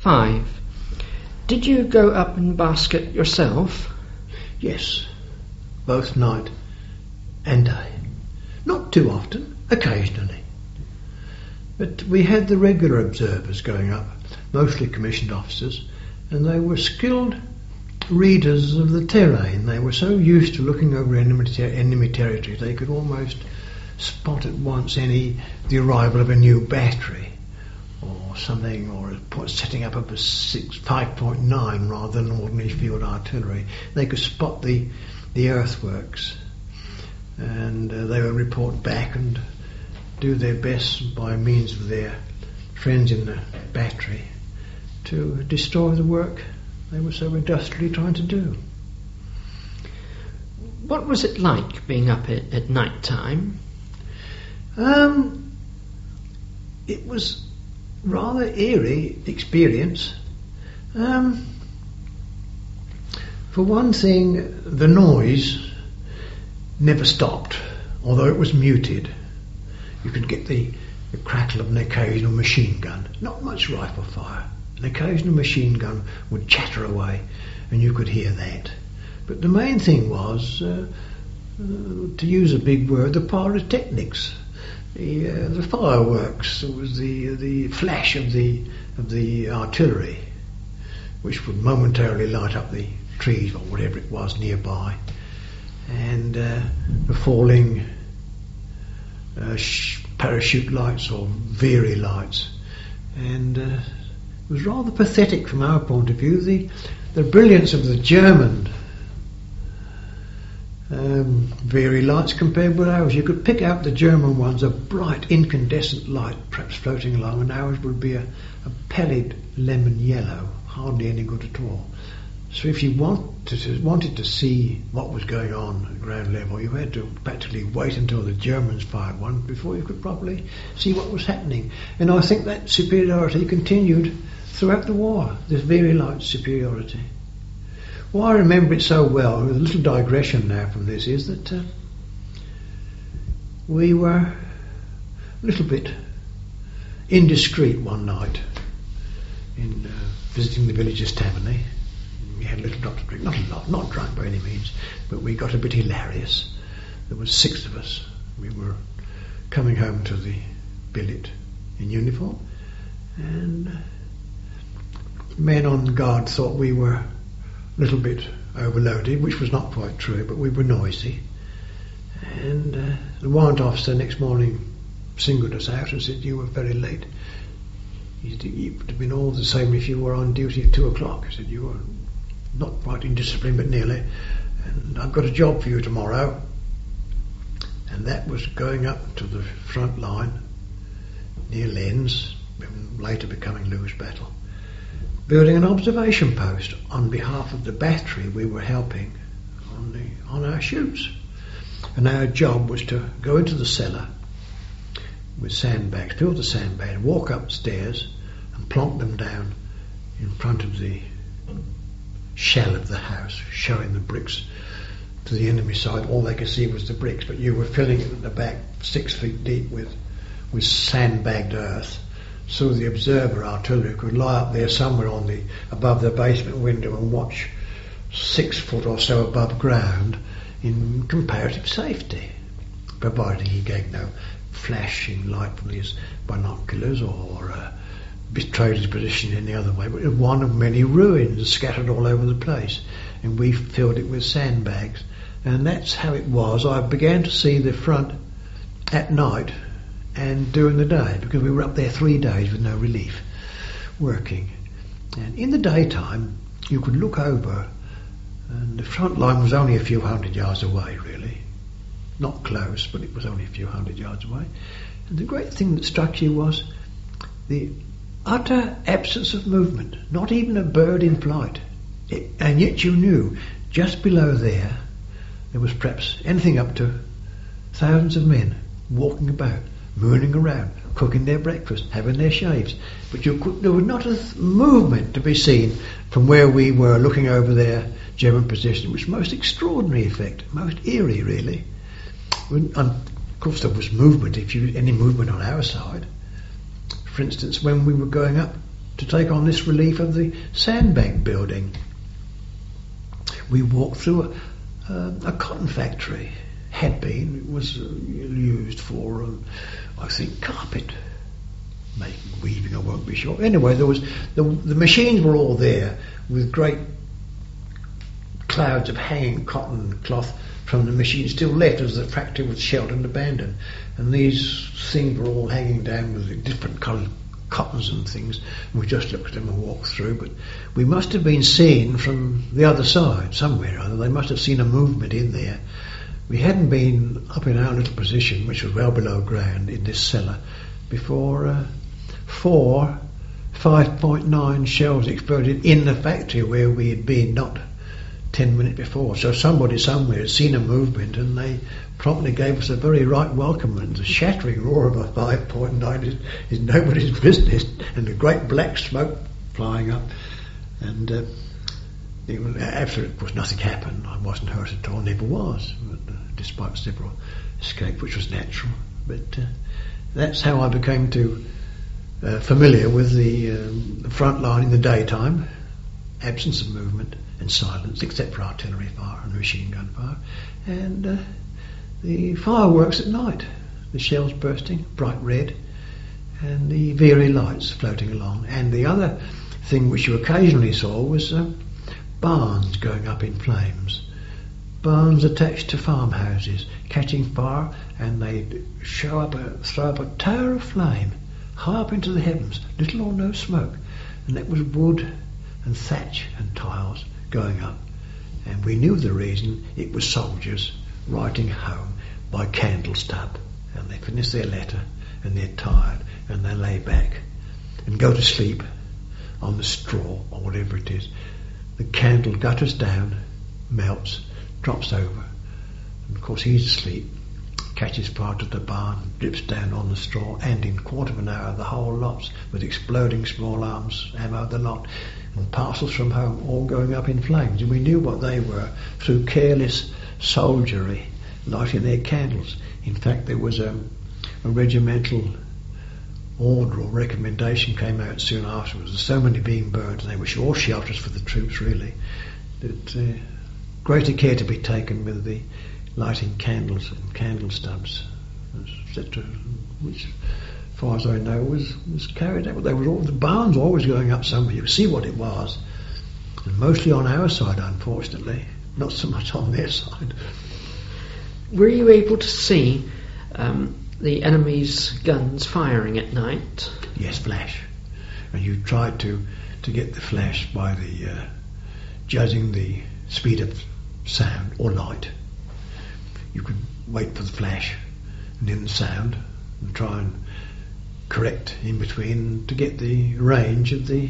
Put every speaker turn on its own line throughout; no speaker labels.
5. Did you go up in basket yourself?
Yes, both night and day. Not too often, occasionally. But we had the regular observers going up, mostly commissioned officers, and they were skilled readers of the terrain. They were so used to looking over enemy territory they could almost spot at once the arrival of a new battery or something, or setting up a 5.9 rather than ordinary field artillery. They could spot the earthworks, and they would report back and do their best by means of their friends in the battery to destroy the work they were so industrially trying to do.
What was it like being up at night time?
It was rather eerie experience. For one thing, the noise never stopped, although it was muted. You could get the crackle of an occasional machine gun, not much rifle fire. An occasional machine gun would chatter away, and you could hear that. But the main thing was, to use a big word, the pyrotechnics, the fireworks. It was the flash of the artillery, which would momentarily light up the trees or whatever it was nearby, and the falling parachute lights or Veery lights, and it was rather pathetic from our point of view. The brilliance of the German Veery lights compared with ours. You could pick out the German ones, a bright incandescent light perhaps floating along, and ours would be a pallid lemon yellow, hardly any good at all. So if you wanted to see what was going on at ground level, you had to practically wait until the Germans fired one before you could properly see what was happening. And I think that superiority continued throughout the war, this Veery light superiority. Why I remember it so well, a little digression now from this, is that we were a little bit indiscreet one night in visiting the village of Tammany. We had a little drop to drink, not a lot, not drunk by any means, but we got a bit hilarious. There was 6 of us. We were coming home to the billet in uniform, and men on guard thought we were a little bit overloaded, which was not quite true, but we were noisy. And the warrant officer next morning singled us out and said, "You were very late." He said, "It would have been all the same if you were on duty at 2 o'clock. He said, "You were not quite indisciplined, but nearly. And I've got a job for you tomorrow." And that was going up to the front line near Lens, later becoming Lewes Battle, building an observation post on behalf of the battery we were helping on our shoots. And our job was to go into the cellar with sandbags, fill the sandbag, walk upstairs and plonk them down in front of the shell of the house, showing the bricks to the enemy side. All they could see was the bricks, but you were filling it at the back 6 feet deep with sandbagged earth, so the observer artillery could lie up there somewhere above the basement window and watch 6 foot or so above ground in comparative safety, providing he gave no flashing light from his binoculars or betrayed his position in any other way. But it was one of many ruins scattered all over the place, and we filled it with sandbags. And that's how it was. I began to see the front at night and during the day, because we were up there 3 days with no relief, working. And in the daytime, you could look over, and the front line was only a few hundred yards away, really. Not close, but it was only a few hundred yards away. And the great thing that struck you was the utter absence of movement, not even a bird in flight. And yet you knew, just below there was perhaps anything up to thousands of men walking about, mooning around, cooking their breakfast, having their shaves. But there was not a movement to be seen from where we were looking over their German position, which was most extraordinary effect, most eerie, really. And of course there was movement, any movement on our side. For instance, when we were going up to take on this relief of the sandbank building. We walked through a cotton factory. Had been. It was used for, I think, carpet making, weaving, I won't be sure. Anyway, there was the machines were all there with great clouds of hanging cotton cloth from the machine still left as the factory was shelled and abandoned. And these things were all hanging down with different coloured cottons and things. And we just looked at them and walked through. But we must have been seen from the other side, somewhere or other. They must have seen a movement in there. We hadn't been up in our little position, which was well below ground, in this cellar, before 4 5.9 shells exploded in the factory where we had been not 10 minutes before. So somebody somewhere had seen a movement, and they promptly gave us a very right welcome. And the shattering roar of a 5.9 is nobody's business, and the great black smoke flying up. And after, of course, nothing happened. I wasn't hurt at all, never was, despite several escapes, which was natural. But that's how I became familiar with the front line in the daytime, absence of movement and silence, except for artillery fire and machine gun fire, and the fireworks at night, the shells bursting, bright red, and the Veery lights floating along. And the other thing which you occasionally saw was barns going up in flames, barns attached to farmhouses catching fire, and they'd throw up a tower of flame high up into the heavens, little or no smoke, and that was wood and thatch and tiles going up. And we knew the reason. It was soldiers writing home by candle stub, and they finished their letter and they're tired and they lay back and go to sleep on the straw or whatever it is. The candle gutters down, melts, drops over, and of course he's asleep, catches fire to the barn, drips down on the straw, and in a quarter of an hour the whole lot's with exploding small arms, ammo, the lot, and parcels from home all going up in flames. And we knew what they were through careless soldiery lighting their candles. In fact, there was a regimental order or recommendation came out soon afterwards. There's so many being burnt, and they were all shelters for the troops really, that greater care to be taken with the lighting candles and candle stubs, etc., which, as far as I know, was carried out. They were all, the barns were always going up somewhere. You could see what it was, and mostly on our side, unfortunately, not so much on their side.
Were you able to see the enemy's guns firing at night?
Yes, flash. And you tried to get the flash by the judging the speed of sound or light. You could wait for the flash and then the sound and try and correct in between to get the range of the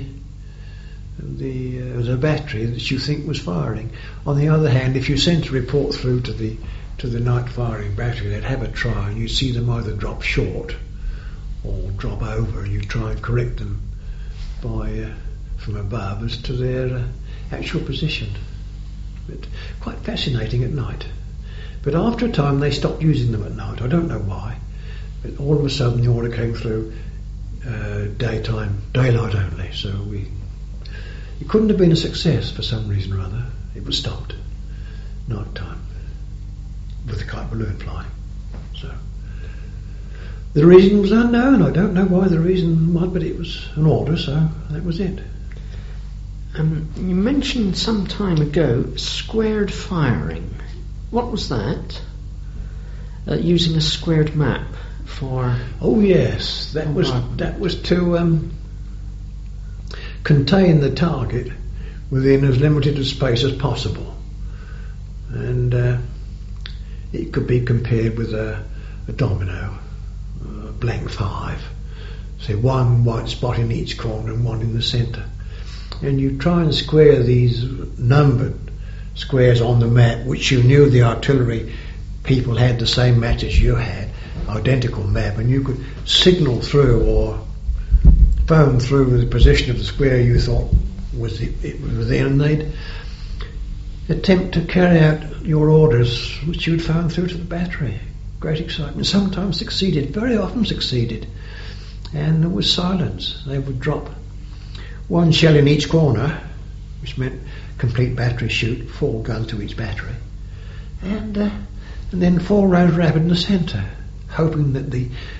battery that you think was firing. On the other hand, if you sent a report through to the night firing battery, they'd have a try, and you'd see them either drop short or drop over, and you try and correct them by from above as to their actual position. But quite fascinating at night. But after a time they stopped using them at night. I don't know why, but all of a sudden the order came through daylight only. So it couldn't have been a success for some reason or other. It was stopped night time with the kite balloon flying. So the reason was unknown. I don't know why the reason was, but it was an order, so that was it.
You mentioned some time ago squared firing. What was that? Using a squared map for...
Oh yes, that was to contain the target within as limited a space as possible, and it could be compared with a domino, a blank 5. Say one white spot in each corner and one in the centre, and you try and square these numbered squares on the map, which you knew the artillery people had the same match as you had, identical map, and you could signal through or phone through the position of the square you thought was it was within, and they'd attempt to carry out your orders, which you'd phone through to the battery. Great excitement. Sometimes succeeded, very often succeeded, and there was silence. They would drop one shell in each corner, which meant complete battery shoot, 4 guns to each battery, and then 4 rounds rapid in the centre, hoping that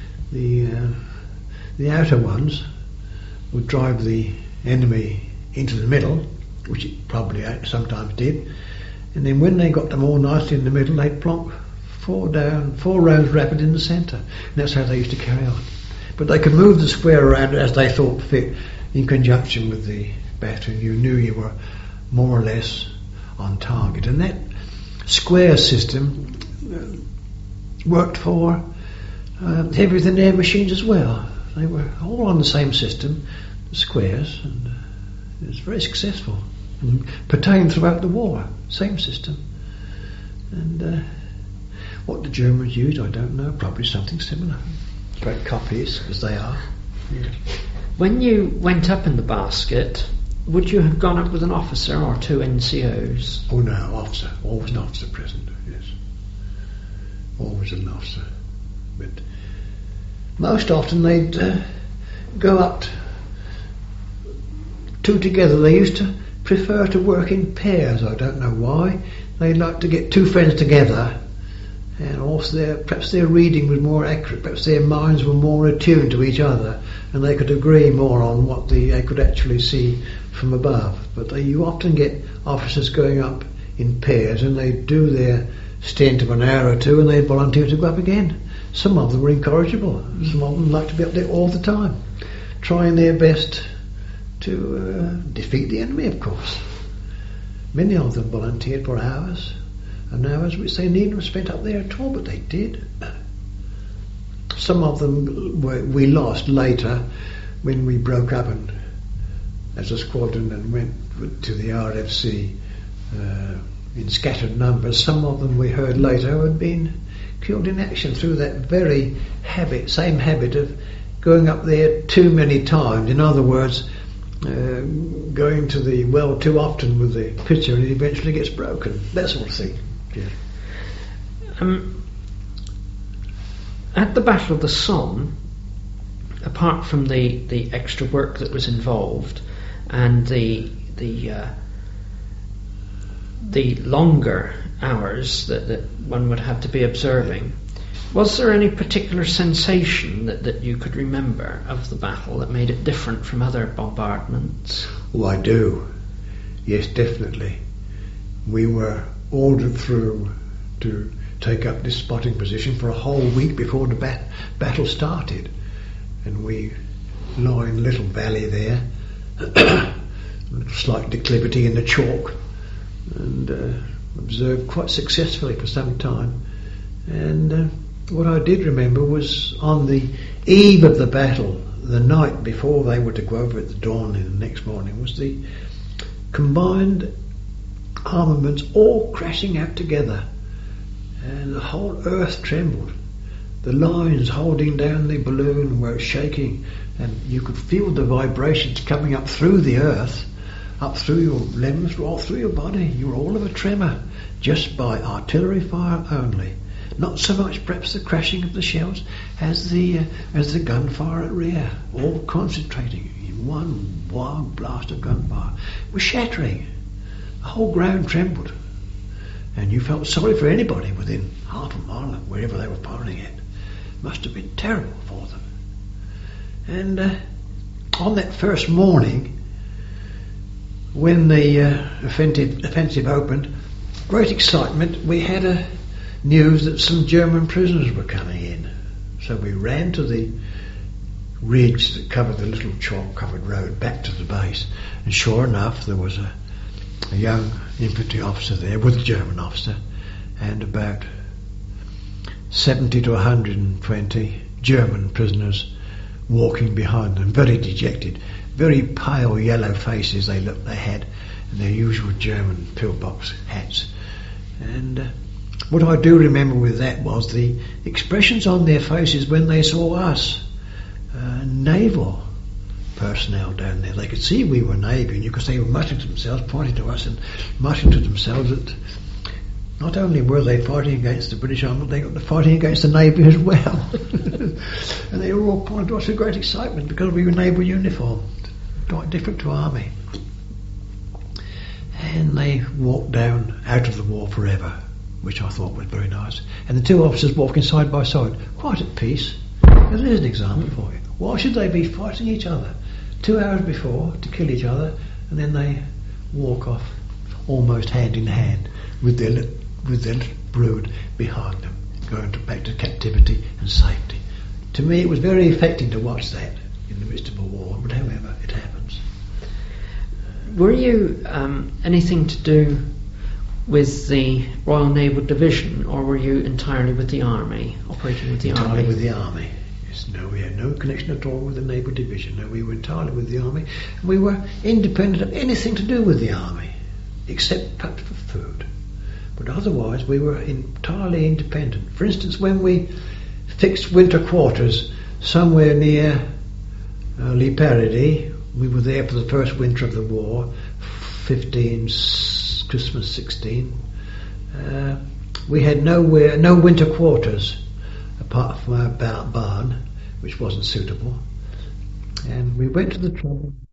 the outer ones would drive the enemy into the middle, which it probably sometimes did, and then when they got them all nicely in the middle, they'd plonk 4 rounds rapid in the centre, and that's how they used to carry on. But they could move the square around as they thought fit in conjunction with the battery. You knew you were more or less on target, and that square system worked for heavy than air machines as well. They were all on the same system, the squares, and it was very successful and pertained throughout the war. Same system. And what the Germans used, I don't know. Probably something similar. Great copies, as they are. Yeah.
When you went up in the basket, would you have gone up with an officer or 2 NCOs?
Oh no, officer. Always an officer present, yes. Always an officer. But most often they'd go up 2 together. They used to prefer to work in pairs. I don't know why. They like to get 2 friends together, and also perhaps their reading was more accurate, perhaps their minds were more attuned to each other, and they could agree more on what they could actually see from above. But you often get officers going up in pairs, and they do their stint of an hour or 2, and they volunteer to go up again. Some of them were incorrigible. Some of them liked to be up there all the time, trying their best to defeat the enemy, of course. Many of them volunteered for hours and hours which they needn't have spent up there at all, but they did. Some of them we lost later when we broke up and as a squadron and went to the RFC in scattered numbers. Some of them we heard later had been killed in action through that very same habit of going up there too many times. In other words, going to the well too often with the pitcher, and it eventually gets broken. That sort of thing. Yeah.
At the Battle of the Somme, apart from the extra work that was involved and the longer hours that one would have to be observing, was there any particular sensation that you could remember of the battle that made it different from other bombardments?
Oh, I do. Yes, definitely. We were ordered through to take up this spotting position for a whole week before the battle started. And we lie in a little valley there, a little slight declivity in the chalk, and observed quite successfully for some time. And what I did remember was on the eve of the battle, the night before they were to go over at the dawn in the next morning, was the combined armaments all crashing out together, and the whole earth trembled. The lines holding down the balloon were shaking, and you could feel the vibrations coming up through the earth, up through your limbs, all through your body. You were all of a tremor just by artillery fire only. Not so much perhaps the crashing of the shells as the gunfire at rear, all concentrating in one wild blast of gunfire. It was shattering. The whole ground trembled, and you felt sorry for anybody within half a mile of wherever they were firing at. Must have been terrible for them. And on that first morning, when the offensive opened, great excitement. We had news that some German prisoners were coming in. So we ran to the ridge that covered the little chalk-covered road back to the base. And sure enough, there was a young infantry officer there with a German officer and about 70 to 120 German prisoners walking behind them, very dejected, very pale yellow faces they had, and their usual German pillbox hats. And what I do remember with that was the expressions on their faces when they saw us, naval personnel down there. They could see we were Navy, and you could see they were muttering to themselves, pointing to us and muttering to themselves that not only were they fighting against the British Army, they got to fighting against the Navy as well. And they were all pointing to us with great excitement because we were naval uniformed. quite different to army. And they walked down out of the war forever, which I thought was very nice. And the two officers walking side by side, quite at peace. Now, there's an example for you. Why should they be fighting each other 2 hours before to kill each other, and then they walk off almost hand in hand with their brood behind them, going back to captivity and safety? To me, it was very affecting to watch that in the midst of a war, but however, it happens.
Were you anything to do with the Royal Naval Division, or were you entirely with the Army, operating with the Army?
Entirely with the Army. Yes, no, we had no connection at all with the Naval Division. No, we were entirely with the Army. And we were independent of anything to do with the Army, except perhaps for food. But otherwise, we were entirely independent. For instance, when we fixed winter quarters somewhere near Le Paradis, we were there for the first winter of the war, Christmas 16. We had no winter quarters apart from our barn, which wasn't suitable. And we went to the trouble